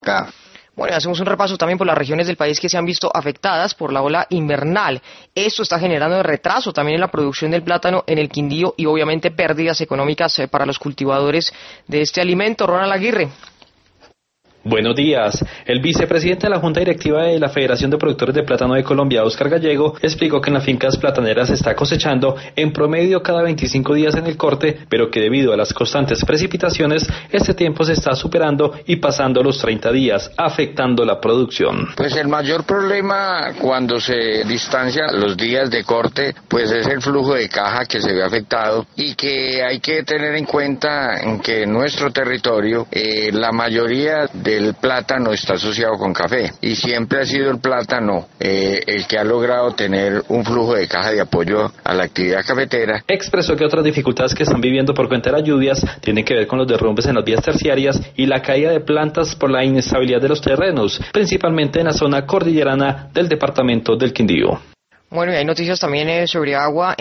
Boyacá. Bueno, hacemos un repaso también por las regiones del país que se han visto afectadas por la ola invernal. Esto está generando retraso también en la producción del plátano en el Quindío y obviamente pérdidas económicas para los cultivadores de este alimento. Ronald Aguirre. Buenos días. El vicepresidente de la Junta Directiva de la Federación de Productores de Plátano de Colombia, Óscar Gallego, explicó que en las fincas plataneras se está cosechando en promedio cada 25 días en el corte, pero que debido a las constantes precipitaciones, este tiempo se está superando y pasando los 30 días, afectando la producción. Pues el mayor problema cuando se distancian los días de corte, pues es el flujo de caja que se ve afectado y que hay que tener en cuenta en que en nuestro territorio la mayoría del plátano está asociado con café y siempre ha sido el plátano el que ha logrado tener un flujo de caja de apoyo a la actividad cafetera. Expresó que otras dificultades que están viviendo por cuenta de las lluvias tienen que ver con los derrumbes en las vías terciarias y la caída de plantas por la inestabilidad de los terrenos, principalmente en la zona cordillerana del departamento del Quindío. Bueno, y hay noticias también sobre agua